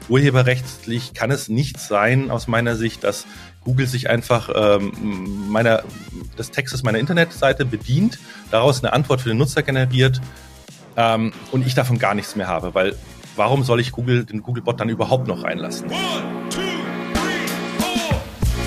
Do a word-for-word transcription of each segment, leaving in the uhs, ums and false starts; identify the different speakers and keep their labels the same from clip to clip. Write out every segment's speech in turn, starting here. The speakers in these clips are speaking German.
Speaker 1: urheberrechtlich kann es nicht sein, aus meiner Sicht, dass Google sich einfach ähm, meiner, des Textes meiner Internetseite bedient, daraus eine Antwort für den Nutzer generiert ähm, und ich davon gar nichts mehr habe, weil warum soll ich Google, den Googlebot dann überhaupt noch reinlassen?
Speaker 2: One, two, three, four.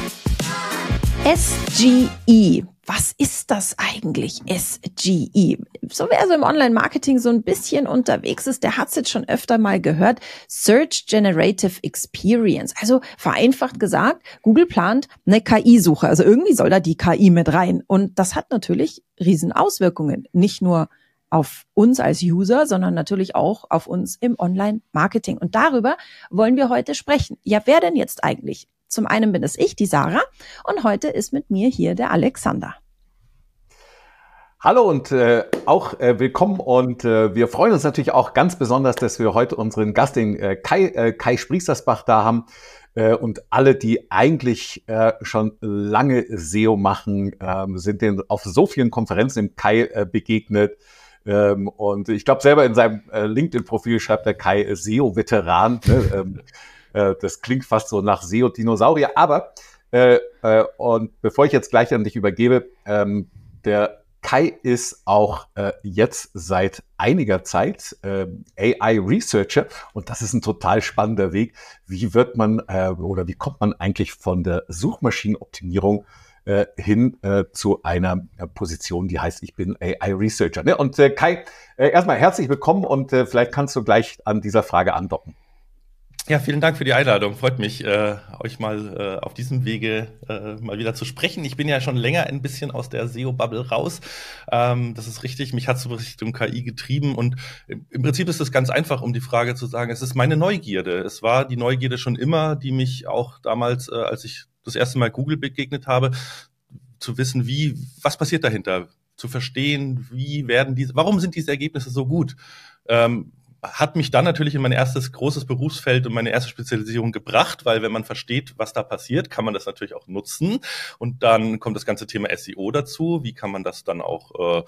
Speaker 3: S G E. Was ist das eigentlich, S G E? So wer so im Online-Marketing so ein bisschen unterwegs ist, der hat es jetzt schon öfter mal gehört. Search Generative Experience. Also vereinfacht gesagt, Google plant eine K I-Suche. Also irgendwie soll da die K I mit rein. Und das hat natürlich riesen Auswirkungen. Nicht nur auf uns als User, sondern natürlich auch auf uns im Online-Marketing. Und darüber wollen wir heute sprechen. Ja, wer denn jetzt eigentlich? Zum einen bin es ich, die Sarah, und heute ist mit mir hier der Alexander.
Speaker 4: Hallo und äh, auch äh, willkommen und äh, wir freuen uns natürlich auch ganz besonders, dass wir heute unseren Gast, den äh, Kai, äh, Kai Spriestersbach, da haben äh, und alle, die eigentlich äh, schon lange S E O machen, äh, sind denen auf so vielen Konferenzen im Kai äh, begegnet. Ähm, und ich glaube, selber in seinem äh, LinkedIn-Profil schreibt der Kai äh, S E O-Veteran. Ne? ähm, äh, das klingt fast so nach S E O-Dinosaurier. Aber, äh, äh, und bevor ich jetzt gleich an dich übergebe, ähm, der Kai ist auch äh, jetzt seit einiger Zeit äh, A I-Researcher und das ist ein total spannender Weg. Wie wird man äh, oder wie kommt man eigentlich von der Suchmaschinenoptimierung äh, hin äh, zu einer äh, Position, die heißt, ich bin A I-Researcher. Ne? Und äh, Kai, äh, erstmal herzlich willkommen und äh, vielleicht kannst du gleich an dieser Frage andocken.
Speaker 1: Ja, vielen Dank für die Einladung. Freut mich, äh, euch mal äh, auf diesem Wege äh, mal wieder zu sprechen. Ich bin ja schon länger ein bisschen aus der S E O-Bubble raus. Ähm, das ist richtig, mich hat so Richtung K I getrieben und im Prinzip ist es ganz einfach, um die Frage zu sagen, es ist meine Neugierde. Es war die Neugierde schon immer, die mich auch damals, äh, als ich das erste Mal Google begegnet habe, zu wissen, wie, was passiert dahinter, zu verstehen, wie werden diese, warum sind diese Ergebnisse so gut? Ähm, hat mich dann natürlich in mein erstes großes Berufsfeld und meine erste Spezialisierung gebracht, weil wenn man versteht, was da passiert, kann man das natürlich auch nutzen. Und dann kommt das ganze Thema S E O dazu. Wie kann man das dann auch, äh,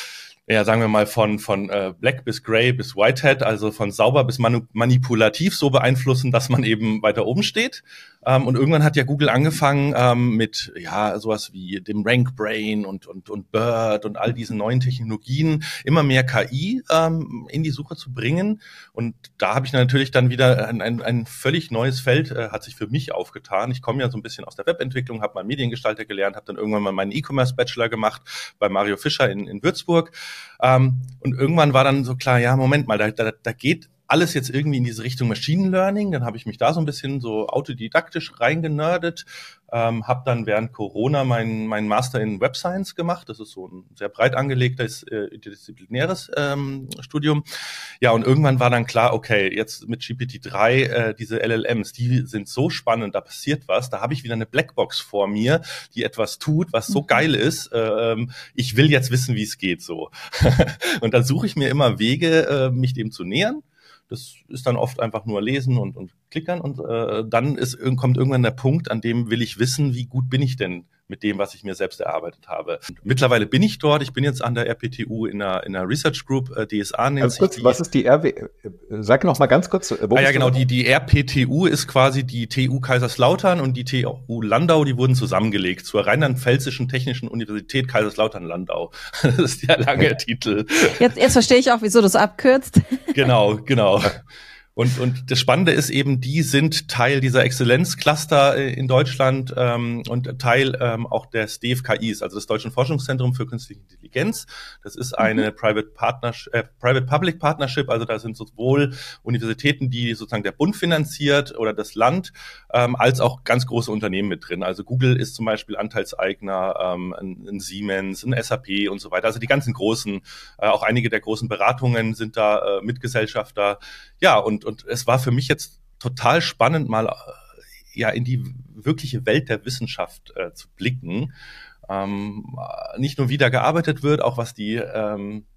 Speaker 1: ja, sagen wir mal, von von äh, Black bis Grey bis Whitehead, also von sauber bis manu- manipulativ so beeinflussen, dass man eben weiter oben steht. Ähm, und irgendwann hat ja Google angefangen ähm, mit ja sowas wie dem RankBrain und und und BERT und all diesen neuen Technologien immer mehr K I ähm, in die Suche zu bringen. Und da habe ich natürlich dann wieder ein, ein, ein völlig neues Feld äh, hat sich für mich aufgetan. Ich komme ja so ein bisschen aus der Webentwicklung, habe mal Mediengestalter gelernt, habe dann irgendwann mal meinen E-Commerce-Bachelor gemacht bei Mario Fischer in, in Würzburg. Ähm, und irgendwann war dann so klar, ja, Moment mal, da, da, da geht alles jetzt irgendwie in diese Richtung Machine Learning. Dann habe ich mich da so ein bisschen so autodidaktisch reingenördet, ähm, habe dann während Corona meinen meinen Master in Web Science gemacht. Das ist so ein sehr breit angelegtes äh, interdisziplinäres ähm, Studium. Ja, und irgendwann war dann klar, okay, jetzt mit G P T drei, äh, diese L L Ms, die sind so spannend, da passiert was. Da habe ich wieder eine Blackbox vor mir, die etwas tut, was so geil ist. Ähm, ich will jetzt wissen, wie es geht so. Und dann suche ich mir immer Wege, äh, mich dem zu nähern. Das ist dann oft einfach nur lesen und, und klickern und äh, dann ist, kommt irgendwann der Punkt, an dem will ich wissen, wie gut bin ich denn mit dem, was ich mir selbst erarbeitet habe. Und mittlerweile bin ich dort, ich bin jetzt an der R P T U in einer, in einer Research Group, äh, D S A nennt
Speaker 4: Ganz
Speaker 1: sich
Speaker 4: kurz,
Speaker 1: die.
Speaker 4: was ist die R W? Sag noch mal ganz kurz. Wo
Speaker 1: ah ja,
Speaker 4: bist
Speaker 1: genau,
Speaker 4: du?
Speaker 1: die, die R P T U ist quasi die T U Kaiserslautern und die T U Landau, die wurden zusammengelegt zur Rheinland-Pfälzischen Technischen Universität Kaiserslautern-Landau. Das ist der lange Titel.
Speaker 3: Jetzt, jetzt verstehe ich auch, wieso du es abkürzt.
Speaker 1: Genau, genau. Und, und das Spannende ist eben, die sind Teil dieser Exzellenzcluster in Deutschland ähm, und Teil ähm, auch des D F K Is, also des Deutschen Forschungszentrums für Künstliche Intelligenz. Das ist eine mhm. Private Partnership, äh, Private-Public Partnership, also da sind sowohl Universitäten, die sozusagen der Bund finanziert oder das Land, ähm, als auch ganz große Unternehmen mit drin. Also Google ist zum Beispiel Anteilseigner, ähm, ein, ein Siemens, ein S A P und so weiter. Also die ganzen großen, äh, auch einige der großen Beratungen sind da äh, Mitgesellschafter. Ja, und Und es war für mich jetzt total spannend, mal äh, ja in die wirkliche Welt der Wissenschaft äh, zu blicken. Ähm, nicht nur wie da gearbeitet wird, auch was die ähm,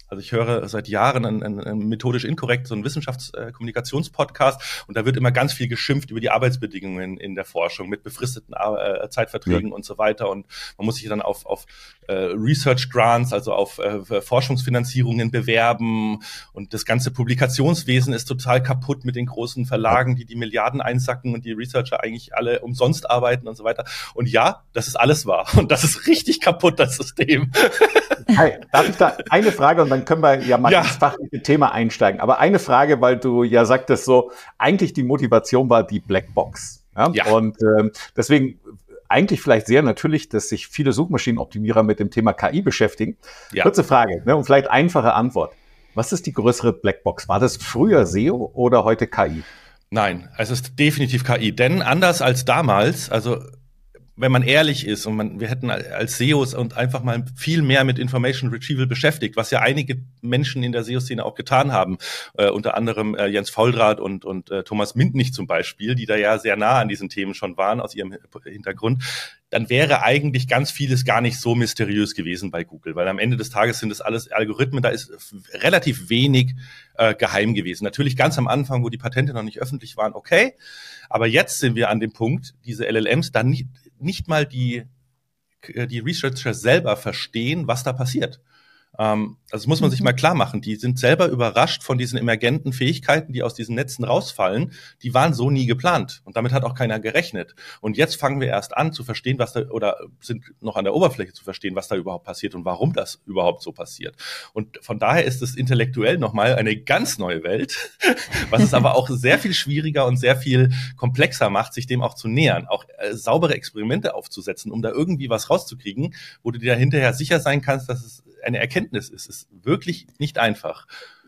Speaker 1: Also ich höre seit Jahren einen, einen methodisch inkorrekt, so einen Wissenschaftskommunikationspodcast äh, und da wird immer ganz viel geschimpft über die Arbeitsbedingungen in der Forschung mit befristeten äh, Zeitverträgen ja. und so weiter und man muss sich dann auf, auf äh, Research Grants, also auf äh, Forschungsfinanzierungen bewerben und das ganze Publikationswesen ist total kaputt mit den großen Verlagen, die die Milliarden einsacken und die Researcher eigentlich alle umsonst arbeiten und so weiter. Und ja, das ist alles wahr und das ist richtig kaputt, das System.
Speaker 4: Hi, darf ich da eine Frage und dann können wir ja mal ja. ins fachliche Thema einsteigen. Aber eine Frage, weil du ja sagtest so, eigentlich die Motivation war die Blackbox. Ja? Ja. Und ähm, deswegen eigentlich vielleicht sehr natürlich, dass sich viele Suchmaschinenoptimierer mit dem Thema K I beschäftigen. Ja. Kurze Frage, ne, und vielleicht einfache Antwort. Was ist die größere Blackbox? War das früher S E O oder heute K I?
Speaker 1: Nein, es ist definitiv K I. Denn anders als damals, also wenn man ehrlich ist und man, wir hätten als S E Os und einfach mal viel mehr mit Information Retrieval beschäftigt, was ja einige Menschen in der S E O-Szene auch getan haben, äh, unter anderem äh, Jens Fauldrath und, und äh, Thomas Mintnich zum Beispiel, die da ja sehr nah an diesen Themen schon waren aus ihrem Hintergrund, dann wäre eigentlich ganz vieles gar nicht so mysteriös gewesen bei Google, weil am Ende des Tages sind das alles Algorithmen, da ist relativ wenig äh, geheim gewesen. Natürlich ganz am Anfang, wo die Patente noch nicht öffentlich waren, okay, aber jetzt sind wir an dem Punkt, diese L L Ms dann nicht nicht mal die, die Researcher selber verstehen, was da passiert. Ähm, also das muss man sich mal klar machen. Die sind selber überrascht von diesen emergenten Fähigkeiten, die aus diesen Netzen rausfallen. Die waren so nie geplant. Und damit hat auch keiner gerechnet. Und jetzt fangen wir erst an zu verstehen, was da, oder sind noch an der Oberfläche zu verstehen, was da überhaupt passiert und warum das überhaupt so passiert. Und von daher ist es intellektuell nochmal eine ganz neue Welt, was es aber auch sehr viel schwieriger und sehr viel komplexer macht, sich dem auch zu nähern. Auch äh, saubere Experimente aufzusetzen, um da irgendwie was rauszukriegen, wo du dir hinterher sicher sein kannst, dass es eine Erkenntnis ist. Es ist wirklich nicht einfach.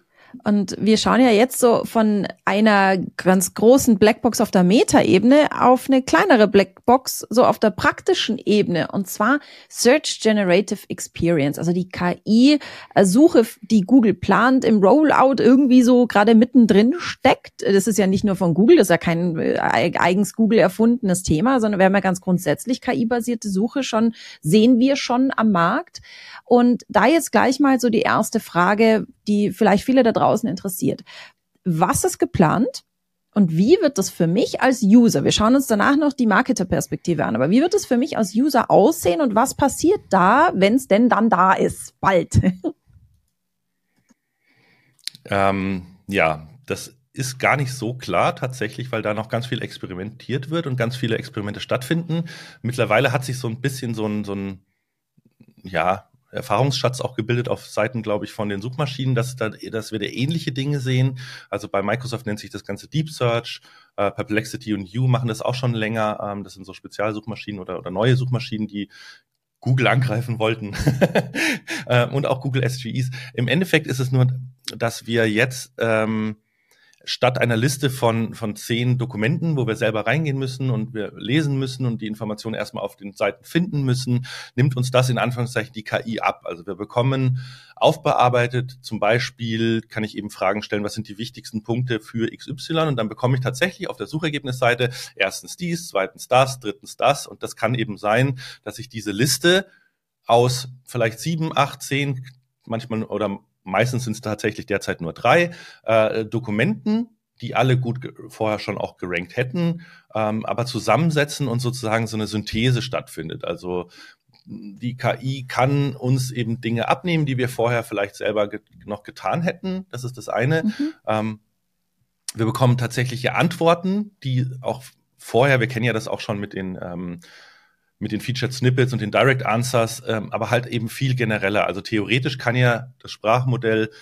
Speaker 3: Und wir schauen ja jetzt so von einer ganz großen Blackbox auf der Meta-Ebene auf eine kleinere Blackbox so auf der praktischen Ebene, und zwar Search Generative Experience, also die K I-Suche, die Google plant, im Rollout irgendwie so gerade mittendrin steckt. Das ist ja nicht nur von Google, das ist ja kein eigens Google erfundenes Thema, sondern wir haben ja ganz grundsätzlich K I-basierte Suche schon, sehen wir schon am Markt. Und da jetzt gleich mal so die erste Frage, die vielleicht viele da draußen interessiert. Was ist geplant und wie wird das für mich als User, wir schauen uns danach noch die Marketer-Perspektive an, aber wie wird es für mich als User aussehen und was passiert da, wenn es denn dann da ist, bald?
Speaker 1: ähm, ja, das ist gar nicht so klar tatsächlich, weil da noch ganz viel experimentiert wird und ganz viele Experimente stattfinden. Mittlerweile hat sich so ein bisschen so ein, so ein ja, Erfahrungsschatz auch gebildet auf Seiten, glaube ich, von den Suchmaschinen, dass, da, dass wir da ähnliche Dinge sehen. Also bei Microsoft nennt sich das Ganze Deep Search, äh, Perplexity und You machen das auch schon länger. Ähm, das sind so Spezialsuchmaschinen oder, oder neue Suchmaschinen, die Google angreifen wollten äh, und auch Google S G Es. Im Endeffekt ist es nur, dass wir jetzt ähm, statt einer Liste von von zehn Dokumenten, wo wir selber reingehen müssen und wir lesen müssen und die Informationen erstmal auf den Seiten finden müssen, nimmt uns das in Anführungszeichen die K I ab. Also wir bekommen aufbearbeitet, zum Beispiel kann ich eben Fragen stellen, was sind die wichtigsten Punkte für X Y, und dann bekomme ich tatsächlich auf der Suchergebnisseite erstens dies, zweitens das, drittens das, und das kann eben sein, dass ich diese Liste aus vielleicht sieben, acht, zehn, manchmal oder meistens sind es tatsächlich derzeit nur drei äh, Dokumenten, die alle gut ge- vorher schon auch gerankt hätten, ähm, aber zusammensetzen und sozusagen so eine Synthese stattfindet. Also die K I kann uns eben Dinge abnehmen, die wir vorher vielleicht selber ge- noch getan hätten. Das ist das eine. Mhm. Ähm, wir bekommen tatsächliche Antworten, die auch vorher, wir kennen ja das auch schon mit den ähm, mit den Featured Snippets und den Direct Answers, ähm, aber halt eben viel genereller. Also theoretisch kann ja das Sprachmodell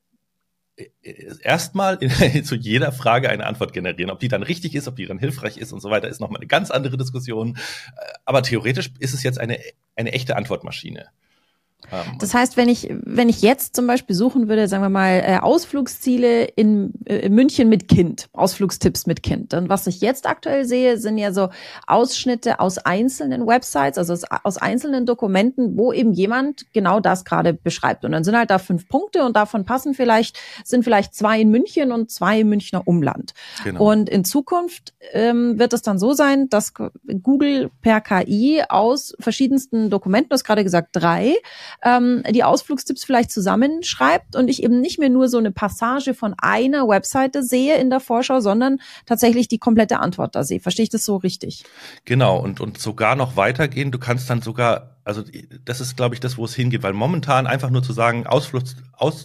Speaker 1: erstmal zu jeder Frage eine Antwort generieren. Ob die dann richtig ist, ob die dann hilfreich ist und so weiter, ist nochmal eine ganz andere Diskussion. Aber theoretisch ist es jetzt eine, eine echte Antwortmaschine.
Speaker 3: Das heißt, wenn ich wenn ich jetzt zum Beispiel suchen würde, sagen wir mal, äh, Ausflugsziele in äh, München mit Kind, Ausflugstipps mit Kind, dann was ich jetzt aktuell sehe, sind ja so Ausschnitte aus einzelnen Websites, also aus, aus einzelnen Dokumenten, wo eben jemand genau das gerade beschreibt. Und dann sind halt da fünf Punkte und davon passen vielleicht, sind vielleicht zwei in München und zwei im Münchner Umland. Genau. Und in Zukunft ähm, wird es dann so sein, dass Google per K I aus verschiedensten Dokumenten, du hast gerade gesagt drei, ähm, die Ausflugstipps vielleicht zusammenschreibt und ich eben nicht mehr nur so eine Passage von einer Webseite sehe in der Vorschau, sondern tatsächlich die komplette Antwort da sehe. Verstehe ich das so richtig?
Speaker 1: Genau, und, und sogar noch weitergehen. Du kannst dann sogar, also das ist, glaube ich, das, wo es hingeht, weil momentan einfach nur zu sagen, Ausflugs,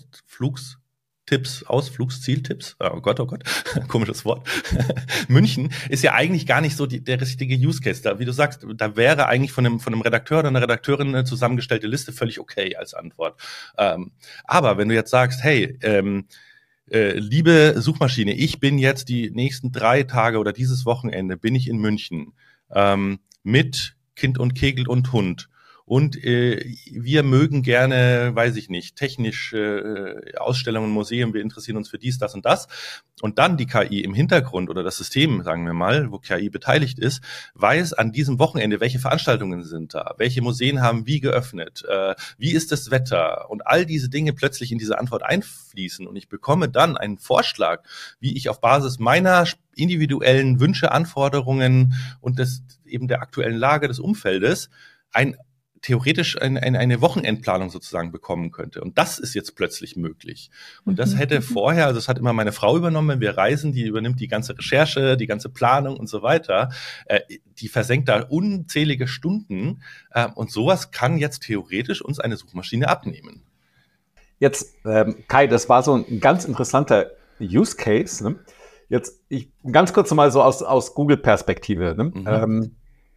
Speaker 1: Ausflugstipps, Ausflugszieltipps, oh Gott, oh Gott, komisches Wort, München ist ja eigentlich gar nicht so die, der richtige Use Case. Da, wie du sagst, da wäre eigentlich von einem, von einem Redakteur oder einer Redakteurin eine zusammengestellte Liste völlig okay als Antwort. Ähm, aber wenn du jetzt sagst, hey, ähm, Äh, liebe Suchmaschine, ich bin jetzt die nächsten drei Tage oder dieses Wochenende bin ich in München ähm, mit Kind und Kegel und Hund. Und äh, wir mögen gerne, weiß ich nicht, technisch äh, Ausstellungen, Museen, wir interessieren uns für dies, das und das. Und dann die K I im Hintergrund oder das System, sagen wir mal, wo K I beteiligt ist, weiß an diesem Wochenende, welche Veranstaltungen sind da, welche Museen haben wie geöffnet, äh, wie ist das Wetter und all diese Dinge plötzlich in diese Antwort einfließen. Und ich bekomme dann einen Vorschlag, wie ich auf Basis meiner individuellen Wünsche, Anforderungen und des, eben der aktuellen Lage des Umfeldes ein theoretisch eine, eine, eine Wochenendplanung sozusagen bekommen könnte. Und das ist jetzt plötzlich möglich. Und das hätte vorher, also das hat immer meine Frau übernommen, wenn wir reisen, die übernimmt die ganze Recherche, die ganze Planung und so weiter. Äh, die versenkt da unzählige Stunden. Äh, und sowas kann jetzt theoretisch uns eine Suchmaschine abnehmen.
Speaker 4: Jetzt, ähm, Kai, das war so ein ganz interessanter Use Case. Ne? Jetzt, ich ganz kurz mal so aus, aus Google-Perspektive. Ne? Mhm. Ähm,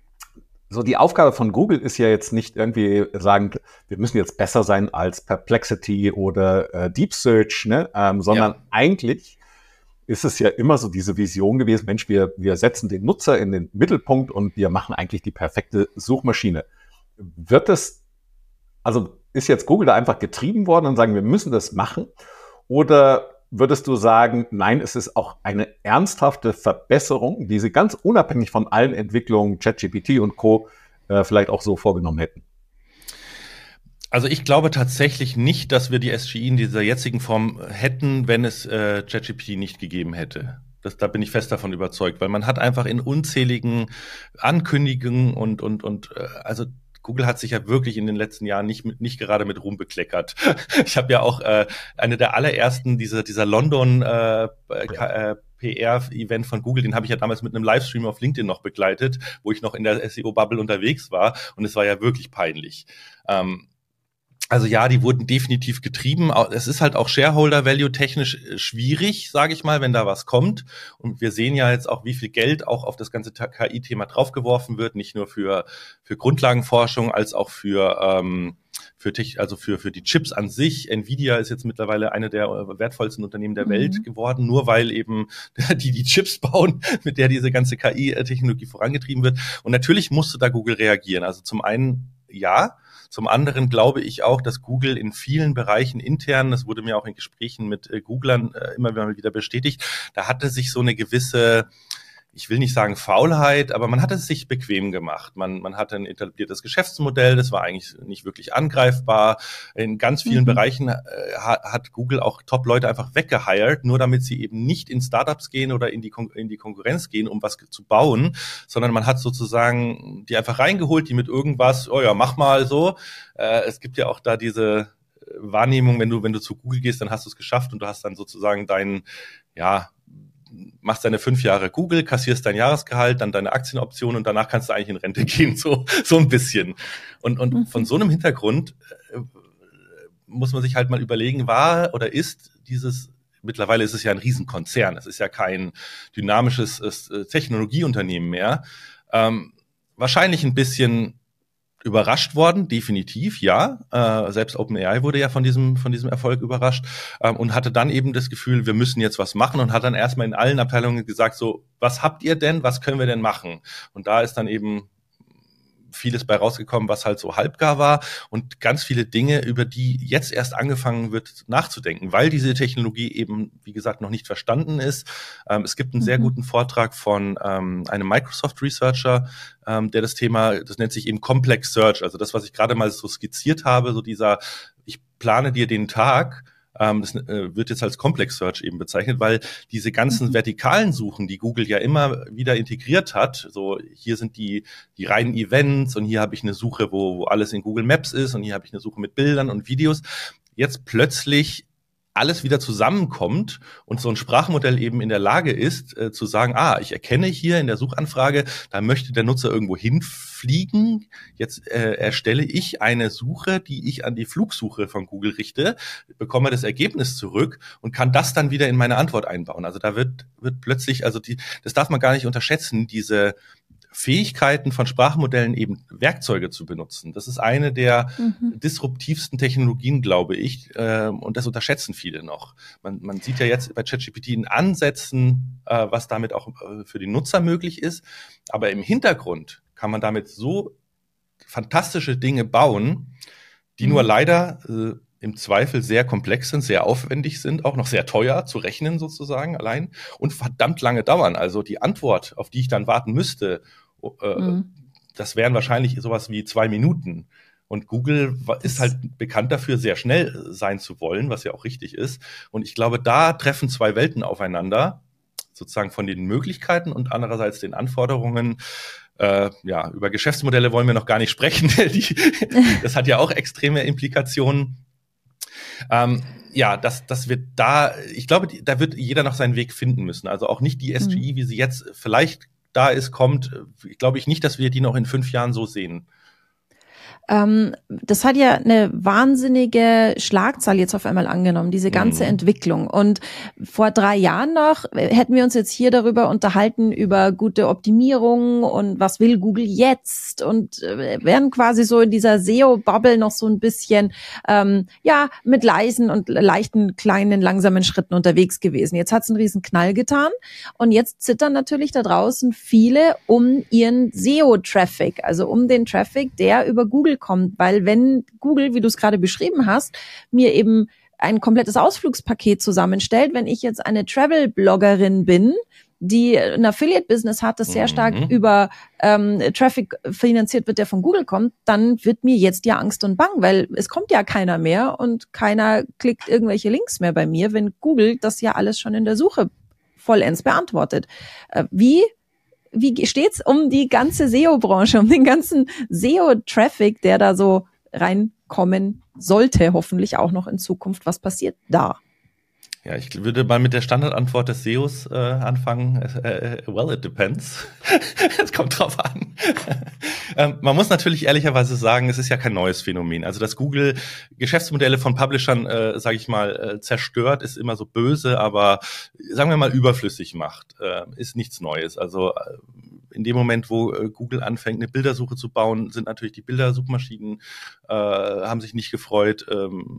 Speaker 4: So, die Aufgabe von Google ist ja jetzt nicht irgendwie sagen, wir müssen jetzt besser sein als Perplexity oder äh, Deep Search, ne? ähm, sondern ja. eigentlich ist es ja immer so diese Vision gewesen, Mensch, wir, wir setzen den Nutzer in den Mittelpunkt und wir machen eigentlich die perfekte Suchmaschine. Wird das, also ist jetzt Google da einfach getrieben worden und sagen, wir müssen das machen? Oder würdest du sagen, nein, es ist auch eine ernsthafte Verbesserung, die sie ganz unabhängig von allen Entwicklungen, ChatGPT und Co. Äh, vielleicht auch so vorgenommen hätten?
Speaker 1: Also ich glaube tatsächlich nicht, dass wir die S G I in dieser jetzigen Form hätten, wenn es äh, ChatGPT nicht gegeben hätte. Das, da bin ich fest davon überzeugt, weil man hat einfach in unzähligen Ankündigungen und und und äh, also Google hat sich ja wirklich in den letzten Jahren nicht mit, nicht gerade mit Ruhm bekleckert. Ich habe ja auch äh, eine der allerersten dieser dieser London äh, äh, P R-Event von Google, den habe ich ja damals mit einem Livestream auf LinkedIn noch begleitet, wo ich noch in der S E O-Bubble unterwegs war und es war ja wirklich peinlich. Ähm, Also ja, die wurden definitiv getrieben. Es ist halt auch Shareholder-Value technisch schwierig, sage ich mal, wenn da was kommt. Und wir sehen ja jetzt auch, wie viel Geld auch auf das ganze K I-Thema draufgeworfen wird, nicht nur für für Grundlagenforschung, als auch für ähm, für also für für die Chips an sich. Nvidia ist jetzt mittlerweile eine der wertvollsten Unternehmen der mhm. Welt geworden, nur weil eben die die Chips bauen, mit der diese ganze K I-Technologie vorangetrieben wird. Und natürlich musste da Google reagieren. Also zum einen ja. Zum anderen glaube ich auch, dass Google in vielen Bereichen intern, das wurde mir auch in Gesprächen mit äh, Googlern äh, immer wieder bestätigt, da hatte sich so eine gewisse, ich will nicht sagen Faulheit, aber man hat es sich bequem gemacht. Man, man hatte ein etabliertes Geschäftsmodell, das war eigentlich nicht wirklich angreifbar. In ganz vielen mhm. Bereichen äh, hat Google auch Top-Leute einfach weggehired, nur damit sie eben nicht in Startups gehen oder in die, Kon- in die Konkurrenz gehen, um was zu bauen, sondern man hat sozusagen die einfach reingeholt, die mit irgendwas, oh ja, mach mal so. Äh, es gibt ja auch da diese Wahrnehmung, wenn du, wenn du zu Google gehst, dann hast du es geschafft und du hast dann sozusagen deinen, ja, machst deine fünf Jahre Google, kassierst dein Jahresgehalt, dann deine Aktienoption und danach kannst du eigentlich in Rente gehen, so so ein bisschen. Und und mhm. von so einem Hintergrund äh, muss man sich halt mal überlegen, war oder ist dieses, mittlerweile ist es ja ein Riesenkonzern, es ist ja kein dynamisches äh, Technologieunternehmen mehr, ähm, wahrscheinlich ein bisschen überrascht worden, definitiv, ja. Äh, selbst OpenAI wurde ja von diesem von diesem Erfolg überrascht ähm, und hatte dann eben das Gefühl, wir müssen jetzt was machen und hat dann erstmal in allen Abteilungen gesagt, so, was habt ihr denn, was können wir denn machen? Und da ist dann eben vieles bei rausgekommen, was halt so halbgar war und ganz viele Dinge, über die jetzt erst angefangen wird nachzudenken, weil diese Technologie eben, wie gesagt, noch nicht verstanden ist. Ähm, es gibt einen mhm. sehr guten Vortrag von ähm, einem Microsoft-Researcher, ähm, der das Thema, das nennt sich eben Complex Search, also das, was ich gerade mal so skizziert habe, so dieser, ich plane dir den Tag, Ähm, das äh, wird jetzt als Complex Search eben bezeichnet, weil diese ganzen mhm. vertikalen Suchen, die Google ja immer wieder integriert hat, so hier sind die die reinen Events und hier habe ich eine Suche, wo, wo alles in Google Maps ist und hier habe ich eine Suche mit Bildern und Videos, jetzt plötzlich alles wieder zusammenkommt und so ein Sprachmodell eben in der Lage ist, äh, zu sagen, ah, ich erkenne hier in der Suchanfrage, da möchte der Nutzer irgendwo hinfliegen. Jetzt äh, erstelle ich eine Suche, die ich an die Flugsuche von Google richte, bekomme das Ergebnis zurück und kann das dann wieder in meine Antwort einbauen. Also da wird wird plötzlich, also die, das darf man gar nicht unterschätzen, diese Fähigkeiten von Sprachmodellen, eben Werkzeuge zu benutzen. Das ist eine der mhm. disruptivsten Technologien, glaube ich, äh, und das unterschätzen viele noch. Man, man sieht ja jetzt bei ChatGPT in Ansätzen, äh, was damit auch äh, für die Nutzer möglich ist, aber im Hintergrund kann man damit so fantastische Dinge bauen, die mhm. nur leider äh, im Zweifel sehr komplex sind, sehr aufwendig sind, auch noch sehr teuer zu rechnen sozusagen allein und verdammt lange dauern. Also die Antwort, auf die ich dann warten müsste, äh, mhm. das wären wahrscheinlich sowas wie zwei Minuten. Und Google das ist halt bekannt dafür, sehr schnell sein zu wollen, was ja auch richtig ist. Und ich glaube, da treffen zwei Welten aufeinander, sozusagen von den Möglichkeiten und andererseits den Anforderungen. Äh, ja, über Geschäftsmodelle wollen wir noch gar nicht sprechen. die, das hat ja auch extreme Implikationen. Ähm, ja, das, das wird da, ich glaube, da wird jeder noch seinen Weg finden müssen. Also auch nicht die S G I, wie sie jetzt vielleicht da ist, kommt, glaube ich nicht, dass wir die noch in fünf Jahren so sehen.
Speaker 3: Ähm, das hat ja eine wahnsinnige Schlagzahl jetzt auf einmal angenommen, diese ganze mhm. Entwicklung. Und vor drei Jahren noch hätten wir uns jetzt hier darüber unterhalten, über gute Optimierung und was will Google jetzt und äh, wären quasi so in dieser S E O-Bubble noch so ein bisschen, ähm, ja, mit leisen und leichten, kleinen, langsamen Schritten unterwegs gewesen. Jetzt hat es einen riesen Knall getan und jetzt zittern natürlich da draußen viele um ihren S E O-Traffic, also um den Traffic, der über Google kommt, weil wenn Google, wie du es gerade beschrieben hast, mir eben ein komplettes Ausflugspaket zusammenstellt, wenn ich jetzt eine Travel-Bloggerin bin, die ein Affiliate-Business hat, das sehr stark mhm. über ähm, Traffic finanziert wird, der von Google kommt, dann wird mir jetzt ja Angst und Bang, weil es kommt ja keiner mehr und keiner klickt irgendwelche Links mehr bei mir, wenn Google das ja alles schon in der Suche vollends beantwortet. Äh, wie Wie steht's um die ganze S E O-Branche, um den ganzen S E O-Traffic, der da so reinkommen sollte, hoffentlich auch noch in Zukunft? Was passiert da?
Speaker 1: Ja, ich würde mal mit der Standardantwort des S E Os äh, anfangen. Äh, well, it depends. Es kommt drauf an. ähm, man muss natürlich ehrlicherweise sagen, es ist ja kein neues Phänomen. Also, dass Google Geschäftsmodelle von Publishern, äh, sage ich mal, äh, zerstört, ist immer so böse, aber sagen wir mal überflüssig macht, äh, ist nichts Neues. Also äh, in dem Moment, wo äh, Google anfängt, eine Bildersuche zu bauen, sind natürlich die Bildersuchmaschinen, äh, haben sich nicht gefreut. Ähm,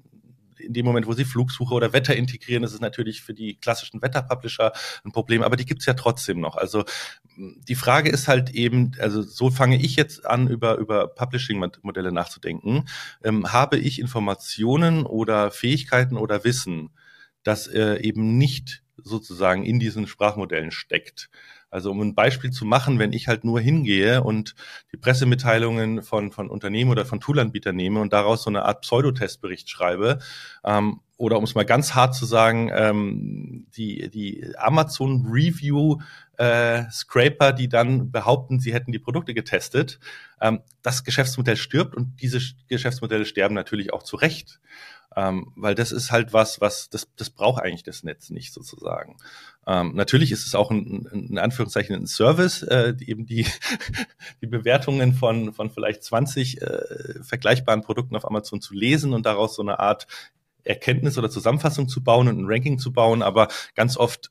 Speaker 1: In dem Moment, wo sie Flugsuche oder Wetter integrieren, ist es natürlich für die klassischen Wetterpublisher ein Problem, aber die gibt's ja trotzdem noch. Also die Frage ist halt eben, also so fange ich jetzt an, über über Publishing-Modelle nachzudenken. Ähm, habe ich Informationen oder Fähigkeiten oder Wissen, das äh, eben nicht sozusagen in diesen Sprachmodellen steckt? Also um ein Beispiel zu machen, wenn ich halt nur hingehe und die Pressemitteilungen von von Unternehmen oder von Toolanbietern nehme und daraus so eine Art Pseudotestbericht schreibe, ähm, oder um es mal ganz hart zu sagen, ähm, die die Amazon Review äh, Scraper, die dann behaupten, sie hätten die Produkte getestet, ähm, das Geschäftsmodell stirbt und diese Geschäftsmodelle sterben natürlich auch zu Recht. Ähm, weil das ist halt was, was das, das braucht eigentlich das Netz nicht sozusagen. Ähm, natürlich ist es auch ein, ein, in Anführungszeichen ein Service, äh, die eben die die Bewertungen von von vielleicht zwanzig äh, vergleichbaren Produkten auf Amazon zu lesen und daraus so eine Art Erkenntnis oder Zusammenfassung zu bauen und ein Ranking zu bauen, aber ganz oft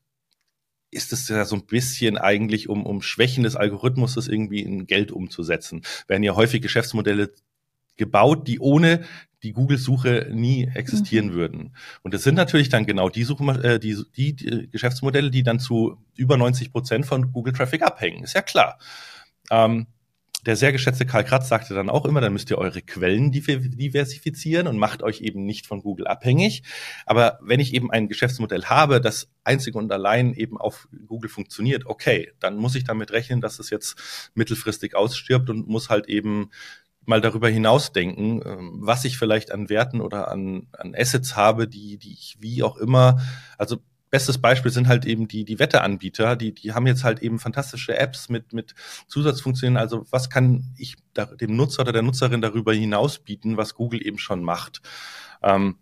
Speaker 1: ist es ja so ein bisschen eigentlich, um um Schwächen des Algorithmus irgendwie in Geld umzusetzen. Werden ja häufig Geschäftsmodelle gebaut, die ohne die Google-Suche nie existieren mhm. würden. Und das sind natürlich dann genau die, Suche, äh, die, die, die Geschäftsmodelle, die dann zu über neunzig Prozent von Google-Traffic abhängen. Ist ja klar. Ähm, der sehr geschätzte Karl Kratz sagte dann auch immer, dann müsst ihr eure Quellen diversifizieren und macht euch eben nicht von Google abhängig. Aber wenn ich eben ein Geschäftsmodell habe, das einzig und allein eben auf Google funktioniert, okay, dann muss ich damit rechnen, dass es jetzt mittelfristig ausstirbt und muss halt eben mal darüber hinaus denken, was ich vielleicht an Werten oder an, an Assets habe, die, die ich wie auch immer, also bestes Beispiel sind halt eben die, die Wetteanbieter, die, die haben jetzt halt eben fantastische Apps mit, mit Zusatzfunktionen. Also was kann ich da, dem Nutzer oder der Nutzerin darüber hinaus bieten, was Google eben schon macht? Ähm,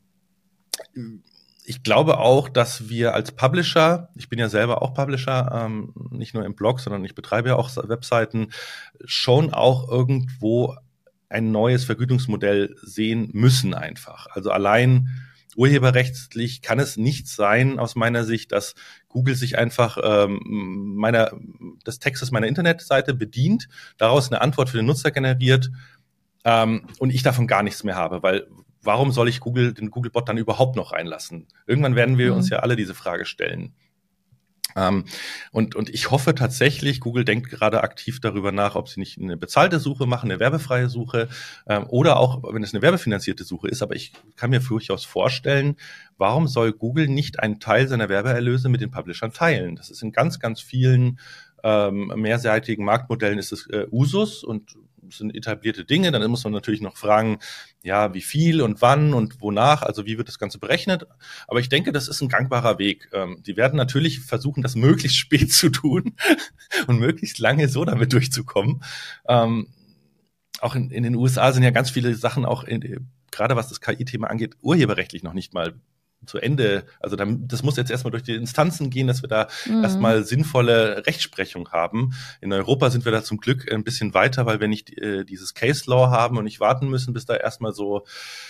Speaker 1: Ich glaube auch, dass wir als Publisher, ich bin ja selber auch Publisher, ähm, nicht nur im Blog, sondern ich betreibe ja auch Webseiten, schon auch irgendwo ein neues Vergütungsmodell sehen müssen einfach. Also allein urheberrechtlich kann es nicht sein, aus meiner Sicht, dass Google sich einfach ähm, meiner, des Textes meiner Internetseite bedient, daraus eine Antwort für den Nutzer generiert ähm, und ich davon gar nichts mehr habe, weil warum soll ich Google, den Googlebot dann überhaupt noch reinlassen? Irgendwann werden wir mhm. uns ja alle diese Frage stellen. Ähm, und, und ich hoffe tatsächlich, Google denkt gerade aktiv darüber nach, ob sie nicht eine bezahlte Suche machen, eine werbefreie Suche, ähm, oder auch, wenn es eine werbefinanzierte Suche ist. Aber ich kann mir durchaus vorstellen, warum soll Google nicht einen Teil seiner Werbeerlöse mit den Publishern teilen? Das ist in ganz, ganz vielen ähm, mehrseitigen Marktmodellen ist es äh, Usus und sind etablierte Dinge. Dann muss man natürlich noch fragen, ja, wie viel und wann und wonach, also wie wird das Ganze berechnet. Aber ich denke, das ist ein gangbarer Weg. Ähm, die werden natürlich versuchen, das möglichst spät zu tun und möglichst lange so damit durchzukommen. Ähm, auch in, in den U S A sind ja ganz viele Sachen, auch in, gerade was das K I-Thema angeht, urheberrechtlich noch nicht mal zu Ende, also dann, das muss jetzt erstmal durch die Instanzen gehen, dass wir da mhm. erstmal sinnvolle Rechtsprechung haben. In Europa sind wir da zum Glück ein bisschen weiter, weil wir nicht äh, dieses Case Law haben und nicht warten müssen, bis da erstmal so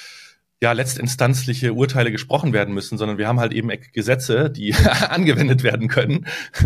Speaker 1: ja letztinstanzliche Urteile gesprochen werden müssen, sondern wir haben halt eben Gesetze, die angewendet werden können.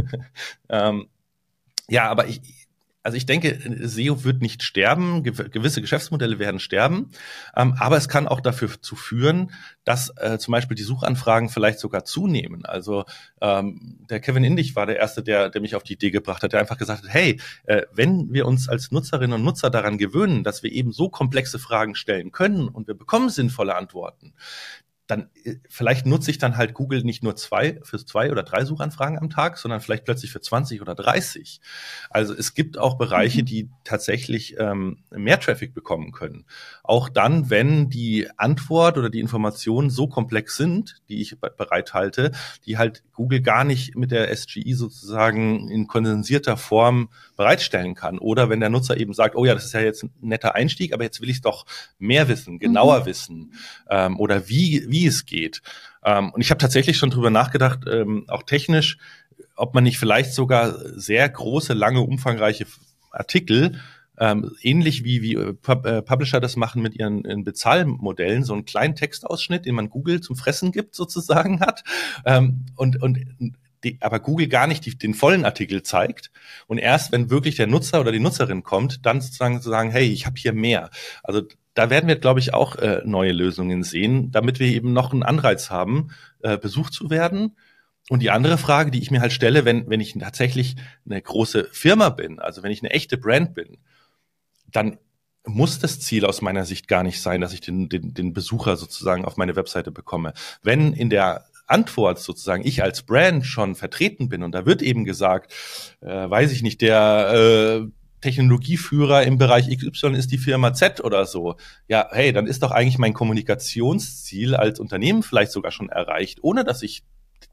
Speaker 1: ähm, ja, aber ich Also ich denke, S E O wird nicht sterben, gewisse Geschäftsmodelle werden sterben, ähm, aber es kann auch dafür zu führen, dass äh, zum Beispiel die Suchanfragen vielleicht sogar zunehmen. Also ähm, der Kevin Indig war der Erste, der, der mich auf die Idee gebracht hat, der einfach gesagt hat, hey, äh, wenn wir uns als Nutzerinnen und Nutzer daran gewöhnen, dass wir eben so komplexe Fragen stellen können und wir bekommen sinnvolle Antworten, dann vielleicht nutze ich dann halt Google nicht nur zwei für zwei oder drei Suchanfragen am Tag, sondern vielleicht plötzlich für zwanzig oder dreißig. Also es gibt auch Bereiche, mhm. die tatsächlich ähm, mehr Traffic bekommen können. Auch dann, wenn die Antwort oder die Informationen so komplex sind, die ich bereithalte, die halt Google gar nicht mit der S G I sozusagen in kondensierter Form bereitstellen kann. Oder wenn der Nutzer eben sagt, oh ja, das ist ja jetzt ein netter Einstieg, aber jetzt will ich doch mehr wissen, genauer mhm. wissen ähm, oder wie wie es geht. Ähm, und ich habe tatsächlich schon drüber nachgedacht, ähm, auch technisch, ob man nicht vielleicht sogar sehr große, lange, umfangreiche Artikel, ähm, ähnlich wie, wie äh, Publisher das machen mit ihren, ihren Bezahlmodellen, so einen kleinen Textausschnitt, den man Google zum Fressen gibt, sozusagen hat, ähm, und, und die, aber Google gar nicht die, den vollen Artikel zeigt und erst, wenn wirklich der Nutzer oder die Nutzerin kommt, dann sozusagen zu sagen, hey, ich habe hier mehr. Also da werden wir, glaube ich, auch äh, neue Lösungen sehen, damit wir eben noch einen Anreiz haben, äh, besucht zu werden. Und die andere Frage, die ich mir halt stelle, wenn, wenn ich tatsächlich eine große Firma bin, also wenn ich eine echte Brand bin, dann muss das Ziel aus meiner Sicht gar nicht sein, dass ich den, den, den Besucher sozusagen auf meine Webseite bekomme. Wenn in der Antwort sozusagen ich als Brand schon vertreten bin und da wird eben gesagt, äh, weiß ich nicht, der äh, Technologieführer im Bereich X Y ist die Firma Z oder so. Ja, hey, dann ist doch eigentlich mein Kommunikationsziel als Unternehmen vielleicht sogar schon erreicht, ohne dass ich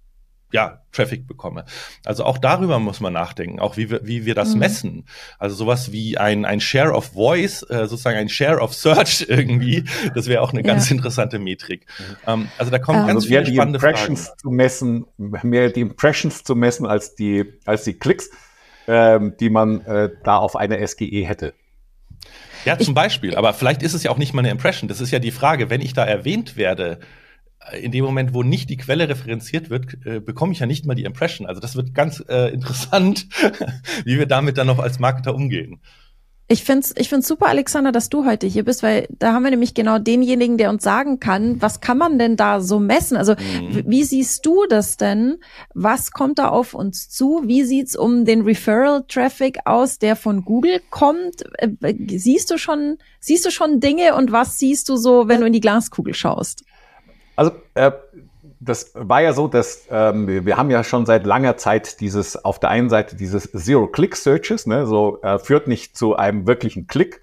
Speaker 1: ja Traffic bekomme. Also auch darüber muss man nachdenken, auch wie wir, wie wir das mhm. messen. Also sowas wie ein, ein Share of Voice, äh, sozusagen ein Share of Search irgendwie, das wäre auch eine ganz ja. interessante Metrik. Mhm. Ähm, also da kommen ähm, ganz also viele die spannende
Speaker 4: Impressions
Speaker 1: Fragen.
Speaker 4: Zu messen, mehr die Impressions zu messen als die, als die Klicks, ähm, die man äh, da auf einer S G E hätte.
Speaker 1: Ja, zum Beispiel. Aber vielleicht ist es ja auch nicht mal eine Impression. Das ist ja die Frage, wenn ich da erwähnt werde, in dem Moment, wo nicht die Quelle referenziert wird, äh, bekomme ich ja nicht mal die Impression. Also das wird ganz äh, interessant, wie wir damit dann noch als Marketer umgehen.
Speaker 3: Ich find's, ich find's super, Alexander, dass du heute hier bist, weil da haben wir nämlich genau denjenigen, der uns sagen kann, was kann man denn da so messen? Also mhm. wie siehst du das denn? Was kommt da auf uns zu? Wie sieht's um den Referral-Traffic aus, der von Google kommt? Siehst du schon, siehst du schon Dinge und was siehst du so, wenn du in die Glaskugel schaust?
Speaker 4: Also äh, das war ja so, dass ähm, wir haben ja schon seit langer Zeit dieses, auf der einen Seite dieses Zero-Click-Searches, ne, so äh, führt nicht zu einem wirklichen Klick.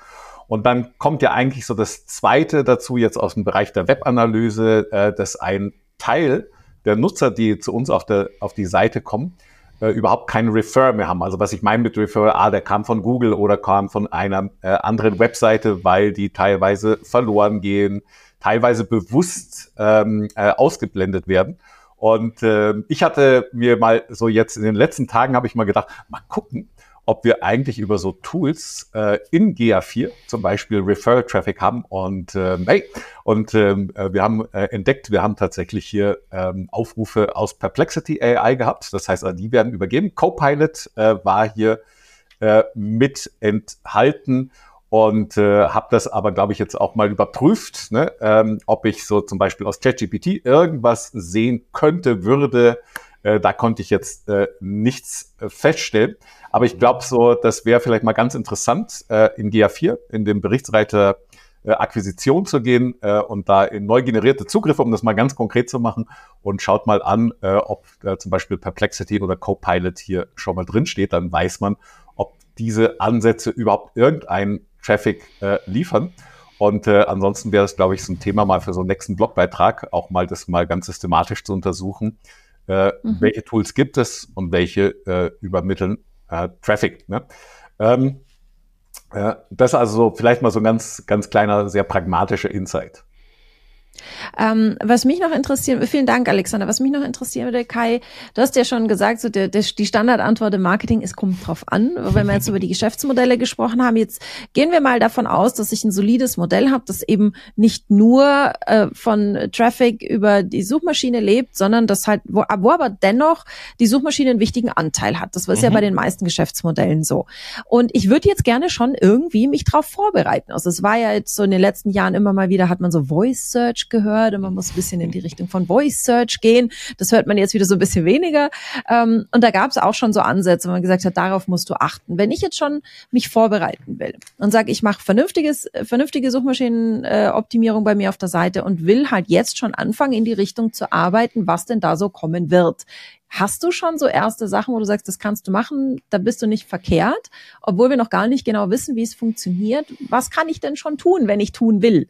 Speaker 4: Und dann kommt ja eigentlich so das Zweite dazu, jetzt aus dem Bereich der Webanalyse, äh, dass ein Teil der Nutzer, die zu uns auf, der, auf die Seite kommen, äh, überhaupt keinen Refer mehr haben. Also was ich meine mit Refer, ah, der kam von Google oder kam von einer äh, anderen Webseite, weil die teilweise verloren gehen, teilweise bewusst ähm, äh, ausgeblendet werden. Und äh, ich hatte mir mal so jetzt in den letzten Tagen habe ich mal gedacht, mal gucken, ob wir eigentlich über so Tools äh, in G A vier zum Beispiel Referral Traffic haben. Und äh, hey, und äh, wir haben äh, entdeckt, wir haben tatsächlich hier ähm, Aufrufe aus Perplexity A I gehabt. Das heißt, die werden übergeben. Copilot äh, war hier äh, mit enthalten. Und äh, habe das aber, glaube ich, jetzt auch mal überprüft, ne, ähm, ob ich so zum Beispiel aus ChatGPT irgendwas sehen könnte, würde. Äh, da konnte ich jetzt äh, nichts äh, feststellen. Aber ich glaube so, das wäre vielleicht mal ganz interessant, äh, in G A vier, in dem Berichtsreiter äh, Akquisition zu gehen äh, und da in neu generierte Zugriffe, um das mal ganz konkret zu machen. Und schaut mal an, äh, ob äh, zum Beispiel Perplexity oder Copilot hier schon mal drin steht. Dann weiß man, ob diese Ansätze überhaupt irgendeinen Traffic äh, liefern. Und äh, ansonsten wäre das, glaube ich, so ein Thema mal für so einen nächsten Blogbeitrag, auch mal das mal ganz systematisch zu untersuchen. Äh, mhm. Welche Tools gibt es und welche äh, übermitteln äh, Traffic. Ne? Ähm, äh, das ist also vielleicht mal so ein ganz, ganz kleiner, sehr pragmatischer Insight.
Speaker 3: Ähm, was mich noch interessiert, vielen Dank, Alexander, was mich noch interessieren würde, Kai, du hast ja schon gesagt, so der, der, die Standardantwort im Marketing, es kommt drauf an, wenn wir jetzt über die Geschäftsmodelle gesprochen haben. Jetzt gehen wir mal davon aus, dass ich ein solides Modell habe, das eben nicht nur äh, von Traffic über die Suchmaschine lebt, sondern das halt, wo, wo aber dennoch die Suchmaschine einen wichtigen Anteil hat. Das ist mhm. ja bei den meisten Geschäftsmodellen so. Und ich würde jetzt gerne schon irgendwie mich drauf vorbereiten. Also es war ja jetzt so in den letzten Jahren immer mal wieder, hat man so Voice Search gehört und man muss ein bisschen in die Richtung von Voice Search gehen. Das hört man jetzt wieder so ein bisschen weniger. Und da gab es auch schon so Ansätze, wo man gesagt hat, darauf musst du achten. Wenn ich jetzt schon mich vorbereiten will und sage, ich mache vernünftiges, vernünftige Suchmaschinenoptimierung bei mir auf der Seite und will halt jetzt schon anfangen, in die Richtung zu arbeiten, was denn da so kommen wird. Hast du schon so erste Sachen, wo du sagst, das kannst du machen, da bist du nicht verkehrt, obwohl wir noch gar nicht genau wissen, wie es funktioniert? Was kann ich denn schon tun, wenn ich tun will?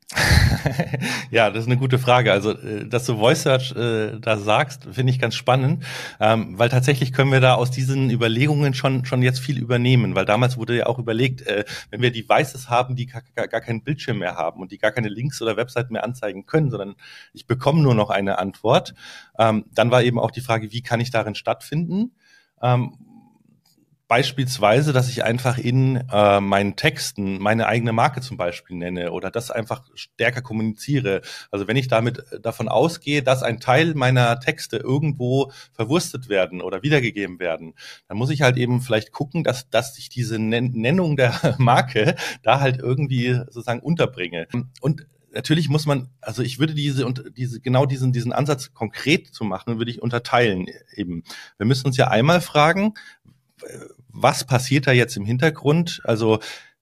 Speaker 1: Ja, das ist eine gute Frage. Also, dass du Voice Search äh, da sagst, finde ich ganz spannend, ähm, weil tatsächlich können wir da aus diesen Überlegungen schon schon jetzt viel übernehmen, weil damals wurde ja auch überlegt, äh, wenn wir Devices haben, die gar, gar keinen Bildschirm mehr haben und die gar keine Links oder Webseiten mehr anzeigen können, sondern ich bekomme nur noch eine Antwort, ähm, dann war eben auch die Frage, wie kann ich darin stattfinden? Ähm, Beispielsweise, dass ich einfach in äh, meinen Texten meine eigene Marke zum Beispiel nenne oder das einfach stärker kommuniziere. Also wenn ich damit davon ausgehe, dass ein Teil meiner Texte irgendwo verwurstet werden oder wiedergegeben werden, dann muss ich halt eben vielleicht gucken, dass, dass ich diese Nennung der Marke da halt irgendwie sozusagen unterbringe. Und natürlich muss man, also ich würde diese und diese genau diesen diesen Ansatz konkret zu machen, würde ich unterteilen eben. Wir müssen uns ja einmal fragen, was passiert da jetzt im Hintergrund? Also